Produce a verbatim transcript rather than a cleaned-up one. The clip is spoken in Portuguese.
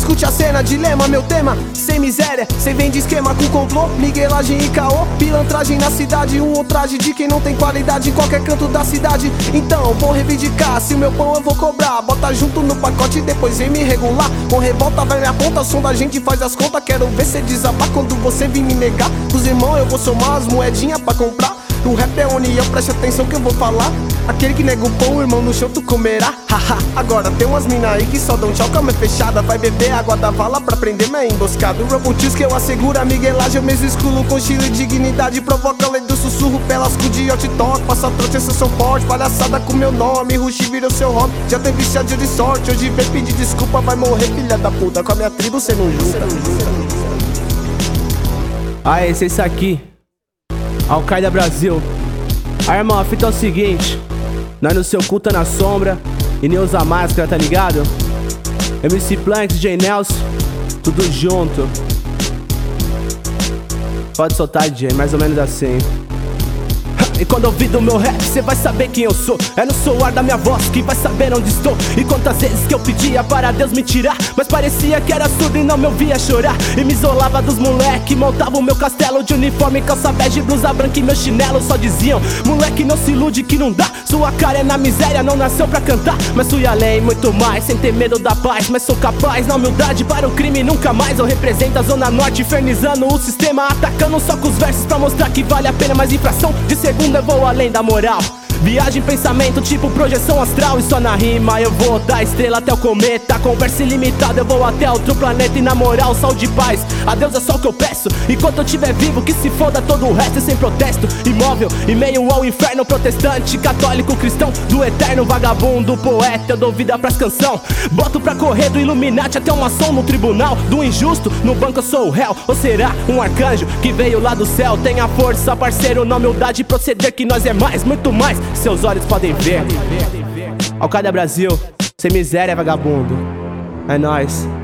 Escute a cena, dilema, meu tema, sem miséria, sem vem de esquema com complô, miguelagem e caô, pilantragem na cidade, um ultraje de quem não tem qualidade em qualquer canto da cidade. Então vou reivindicar, se o meu pão eu vou cobrar, bota junto no pacote e depois vem me regular. Com revolta vai me aponta, o som da gente faz as contas, quero ver cê desabar quando você vir me negar. Os irmãos eu vou somar as moedinhas pra comprar. O rap é união, preste atenção que eu vou falar. Aquele que nega o pão, irmão, no chão tu comerá. Haha, agora tem umas mina aí que só dão tchau com a mão fechada. Vai beber água da vala pra prender minha emboscada. O robotis que eu asseguro a miguelagem, eu mesmo excluo com estilo e dignidade. Provoca a lei do sussurro, pelasco de hot-talk. Passa trote, essa são forte, palhaçada com meu nome. Rushi virou seu hobby, já tem viciado de sorte. Hoje vem pedir desculpa, vai morrer filha da puta. Com a minha tribo cê não junta. Ah, esse é isso aqui, Al-Qaeda Brasil. Ah, irmão, a fita é o seguinte: nós no seu cu tá na sombra e nem usa máscara, tá ligado? M C Planks, D J Nelson, tudo junto. Pode soltar, D J, mais ou menos assim. E quando ouvir do meu rap, cê vai saber quem eu sou. É no soar da minha voz que vai saber onde estou. E quantas vezes que eu pedia para Deus me tirar, mas parecia que era surdo e não me ouvia chorar. E me isolava dos moleque, montava o meu castelo de uniforme, calça bege, blusa branca e meu chinelo. Só diziam, moleque não se ilude que não dá. Sua cara é na miséria, não nasceu pra cantar. Mas fui além, muito mais, sem ter medo da paz. Mas sou capaz, na humildade, para o crime nunca mais. Eu represento a Zona Norte, infernizando o sistema, atacando só com os versos pra mostrar que vale a pena. Mas infração de segunda eu vou além da moral. Viagem, pensamento, tipo projeção astral. E só na rima eu vou da estrela até o cometa. Conversa ilimitada, eu vou até outro planeta. E na moral, saúde e paz, a Deus é só o que eu peço. Enquanto eu estiver vivo, que se foda todo o resto. É sem protesto, imóvel, em meio ao inferno. Protestante, católico, cristão, do eterno vagabundo, poeta, eu dou vida pras canção. Boto pra correr do Illuminati até uma ação no tribunal. Do injusto, no banco eu sou o réu. Ou será um arcanjo que veio lá do céu? Tenha força, parceiro, na humildade proceder, que nós é mais, muito mais. Seus olhos podem ver. Al-Qaeda Brasil, sem miséria, vagabundo. É nóis.